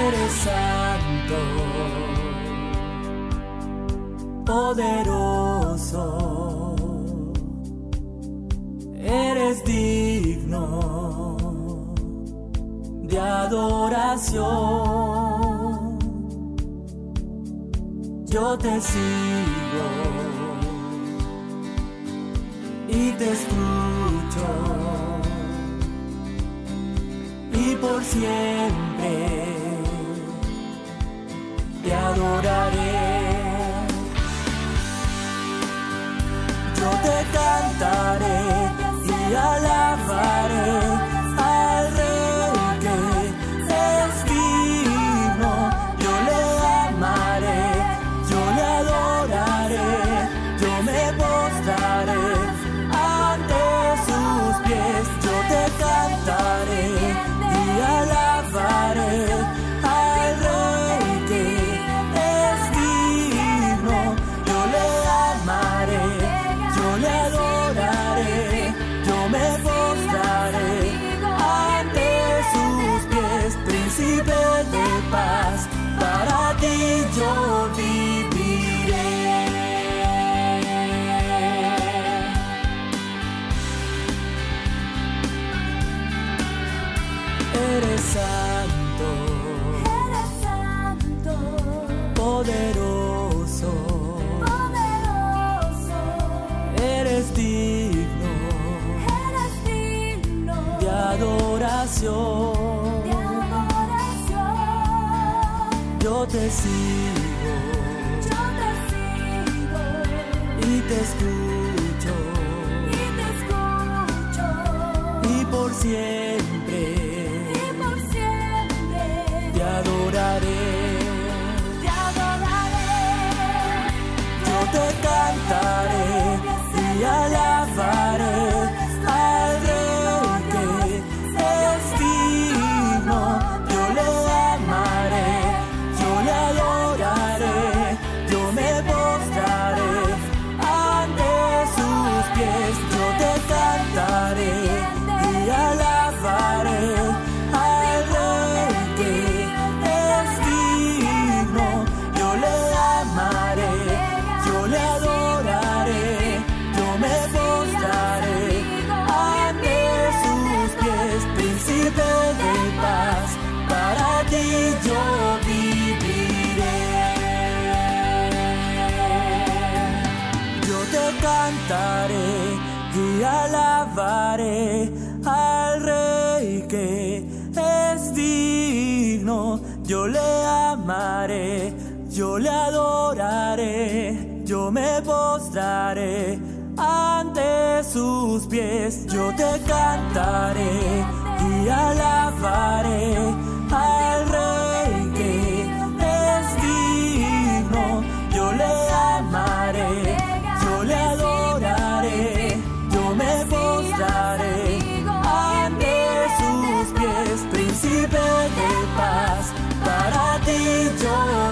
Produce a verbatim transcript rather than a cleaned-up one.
Eres santo, poderoso, eres digno de adoración. Yo te sigo y te escucho, y por siempre te adoraré. Yo te cantaré y alabaré al Rey que es digno. Yo le amaré, yo le adoraré, yo me postraré ante sus pies. Yo te cantaré y alabaré al Rey que es digno. Yo le amaré, yo le adoraré, yo me postraré ante sus pies. Príncipe de paz, para ti yo viviré. Eres santo, Eres santo, poderoso, poderoso, eres digno eres digno de adoración. de adoración. Yo te sigo Yo te sigo y te escucho, y te escucho, y por siempre y por siempre te adoraré. te adoraré. Yo te cantaré y alabaré al Rey que es digno. Yo le amaré, yo le adoraré, yo me postraré ante sus pies. Yo te cantaré y alabaré al Rey que es digno. Yo le amaré, yo le adoraré, yo me postraré ante sus pies. Príncipe de paz, para ti yo viviré. Yo te cantaré y alabaré al Rey que es digno. Yo le amaré, yo le adoraré, yo me postraré ante sus pies. Yo te cantaré y alabaré al Rey que es digno. Yo le amaré, yo le adoraré, yo me postraré ante sus pies. Príncipe de paz, para ti yo